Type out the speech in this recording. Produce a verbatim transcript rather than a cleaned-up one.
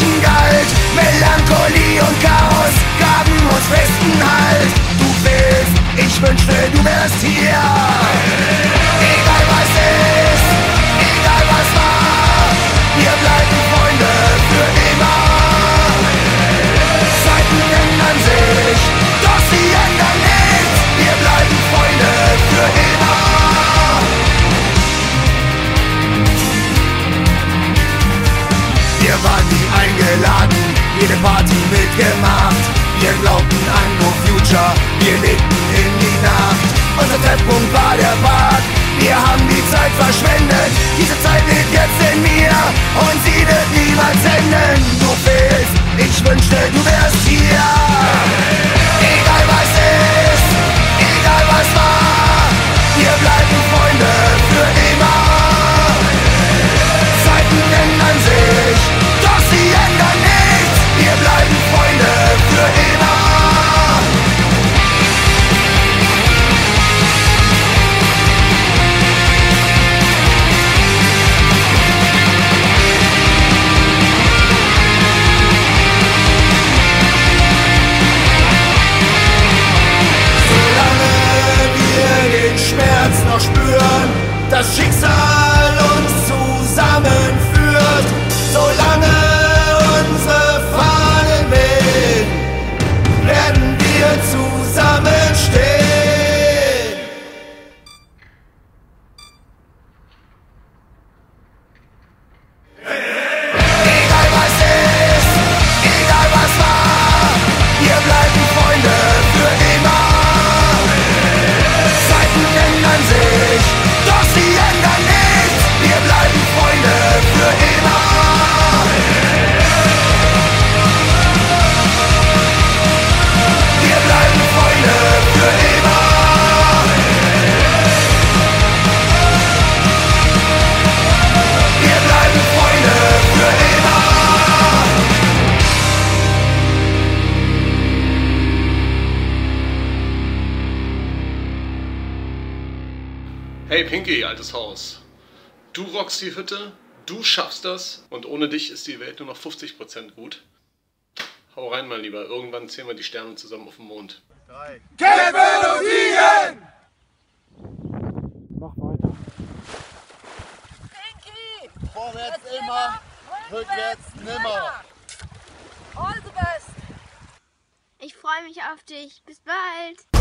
Zeichen galt. Melancholie und Chaos gaben uns festen Halt. Du fehlst, ich wünschte, du wärst hier. Egal was ist, egal was war, wir bleiben Freunde für immer. Zeiten ändern sich, doch sie ändern nichts. Wir bleiben Freunde für immer. Wir waren nie eingeladen, jede Party mitgemacht. Wir glaubten an No Future, wir lebten in die Nacht. Unser Treffpunkt war der Park, wir haben die Zeit verschwendet. Diese Zeit lebt jetzt in mir und sie wird niemals enden. Du fehlst, ich wünschte, du wärst hier. Egal was ist, egal was war, wir bleiben Freunde für immer. Zeiten ändern sich, doch sie ändern nichts. Wir bleiben Freunde für immer. Solange wir den Schmerz noch spüren, das Schicksal uns zusammenführt, solange unsere Fahnen wehen, werden wir zusammenstehen. Egal was ist, egal was war, wir bleiben Freunde für immer. Zeiten ändern sich, doch sie ändern nichts. Wir bleiben Freunde für immer. Wir bleiben Freunde für immer. Wir bleiben Freunde für immer. Hey Pinky, altes Haus. Du rockst die Hütte, du schaffst das und ohne dich ist die Welt nur noch fünfzig Prozent gut. Hau rein, mein Lieber. Irgendwann zählen wir die Sterne zusammen auf dem Mond. Kämpfen und siegen! Mach weiter. Pinky! Vorwärts Jetzt immer, rückwärts nimmer. All the best! Ich freue mich auf dich. Bis bald.